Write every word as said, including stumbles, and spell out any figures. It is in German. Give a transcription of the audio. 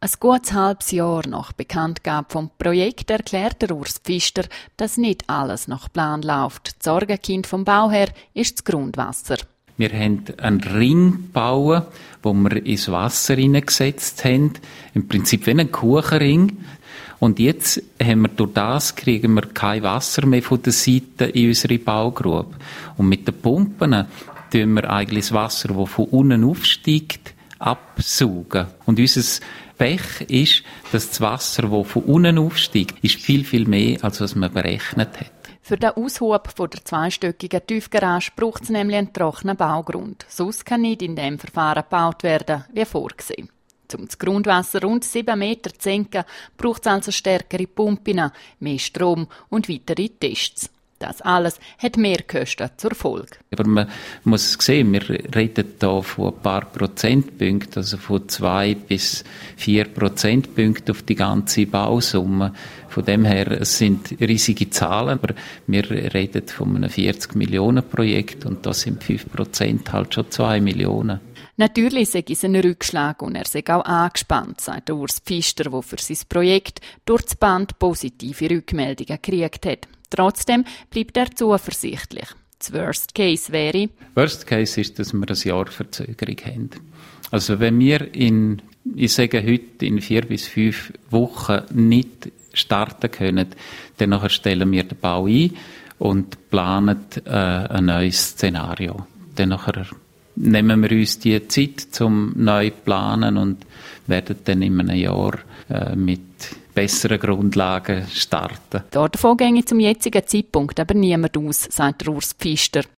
Ein gutes halbes Jahr nach Bekanntgabe vom Projekt erklärt der Urs Pfister, dass nicht alles nach Plan läuft. Das Sorgenkind vom Bauherr ist das Grundwasser. Wir haben einen Ring gebaut, wo wir ins Wasser hineingesetzt haben. Im Prinzip wie ein Kuchenring. Und jetzt haben wir durch das kriegen wir kein Wasser mehr von der Seite in unsere Baugrube. Und mit den Pumpen tun wir eigentlich das Wasser, das von unten aufsteigt, absaugen. Und unser Pech ist, dass das Wasser, das von unten aufsteigt, ist viel, viel mehr, als was man berechnet hat. Für den Aushub von der zweistöckigen Tiefgarage braucht es nämlich einen trockenen Baugrund. Sonst kann nicht in diesem Verfahren gebaut werden, wie vorgesehen. Um das Grundwasser rund sieben Meter zu senken, braucht es also stärkere Pumpen, mehr Strom und weitere Tests. Das alles hat Mehrkosten zur Folge. Aber man muss sehen, wir reden hier von ein paar Prozentpunkten, also von zwei bis vier Prozentpunkten auf die ganze Bausumme. Von dem her, es sind riesige Zahlen, aber wir reden von einem vierzig Millionen Projekt und da sind fünf Prozent halt schon zwei Millionen. Natürlich sei es ein Rückschlag und er sei auch angespannt, sagt der Urs Pfister, der für sein Projekt durch das Band positive Rückmeldungen gekriegt hat. Trotzdem bleibt er zuversichtlich. Das Worst Case wäre? Worst Case ist, dass wir ein Jahr Verzögerung haben. Also wenn wir in, ich sage heute, in vier bis fünf Wochen nicht starten können, dann nachher stellen wir den Bau ein und planen äh, ein neues Szenario. Dann nachher nehmen wir uns die Zeit zum neu planen und werden dann in einem Jahr äh, mit besseren Grundlagen starten. Davon ginge zum jetzigen Zeitpunkt aber niemand aus, sagt Urs Pfister.